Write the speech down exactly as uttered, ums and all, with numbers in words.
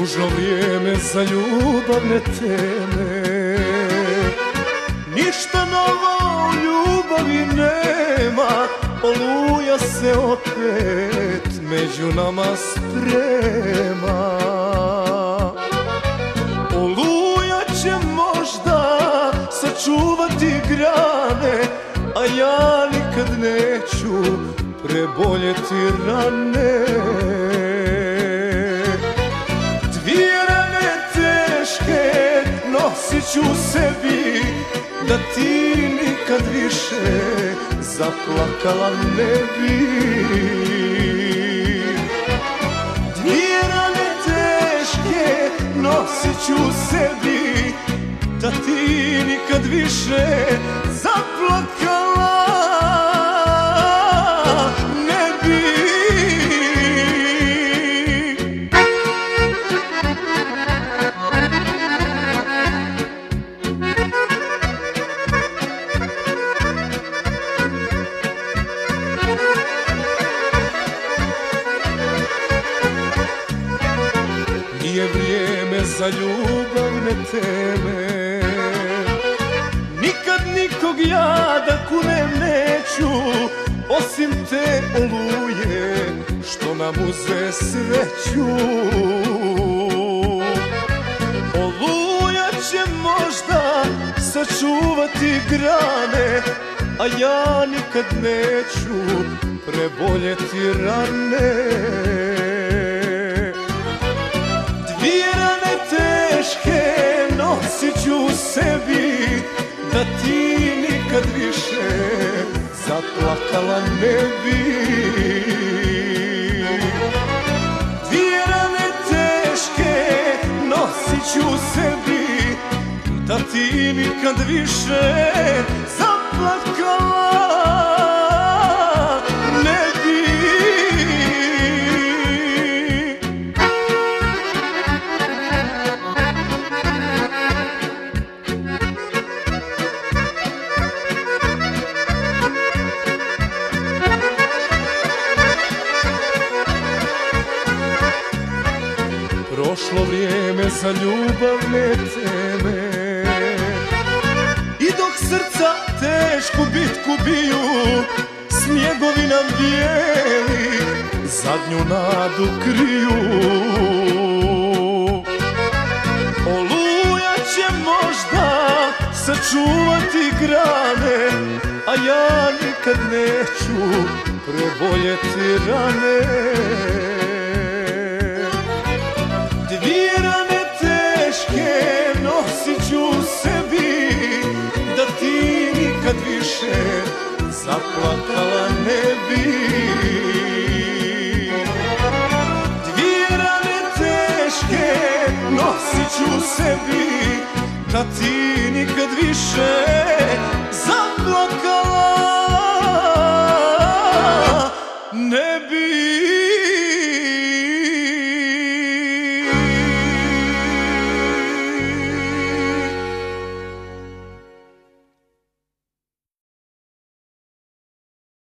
ružno vrijeme za ljubavne teme. Ništa novo u ljubavi nema, oluja se opet među nama sprema. Oluja će možda sačuvati grane, a ja nikad neću preboljeti rane. Dvije rane teške nosit ću u sebi, da ti nikad više zaplakala ne bi. Dvije rane teške nosit ću u sebi, da ti nikad više zaplakala ne bi. Nije vrijeme za ljubavne teme, nikad nikog ja da kunem neću, osim te oluje što nam uze sreću. Oluja će možda sačuvati grane, a ja nikad neću preboljeti rane. Dvije rane teške nosit ću u sebi, da ti nikad više zaplakala ne bi. Dvije rane teške nosit ću u sebi, da ti nikad više zaplakala ne bi. Prošlo vrijeme za ljubavne teme, i dok srca tešku bitku biju, snjegovi nam bijeli zadnju nadu kriju. Oluja će možda sačuvati grane, a ja nikad neću preboljeti rane. Dvije rane teške nosit ću u sebi, da ti nikad više zaplakala ne bi. Dvije rane teške nosit ću u sebi, da ti nikad više zaplakala ne bi.